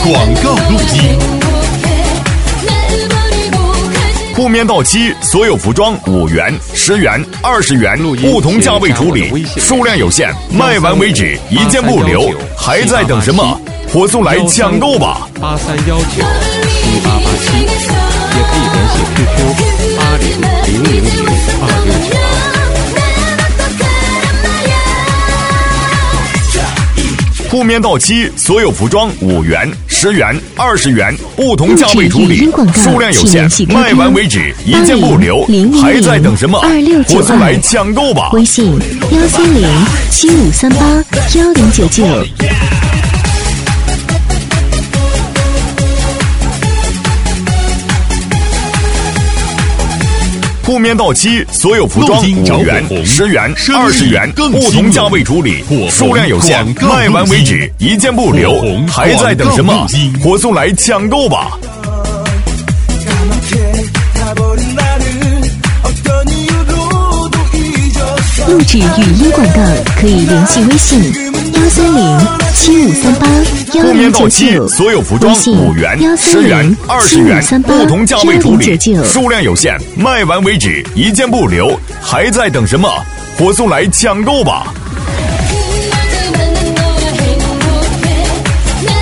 广告路径。 铺面到期，所有服装5元、10元、20元，不同价位处理，数量有限，卖完为止，一件不留。还在等什么？火速来抢购吧 ！83197887，也可以联系 QQ80000269。 铺面到期，所有服装5元、10元、20元，不同价位处理，数量有限，卖完为止，一件不留。还在等什么？火速来抢购吧！ 微信13075381099。 铺面到期，所有服装5元、10元、20元，不同价位处理，数量有限，卖完为止，一件不留。还在等什么？火速来抢购吧！ 录制语音广告可以联系微信13075381099。 铺面到期，所有服装5元、10元、20元，不同价位处理，数量有限，卖完为止，一件不留。还在等什么？火速来抢购吧！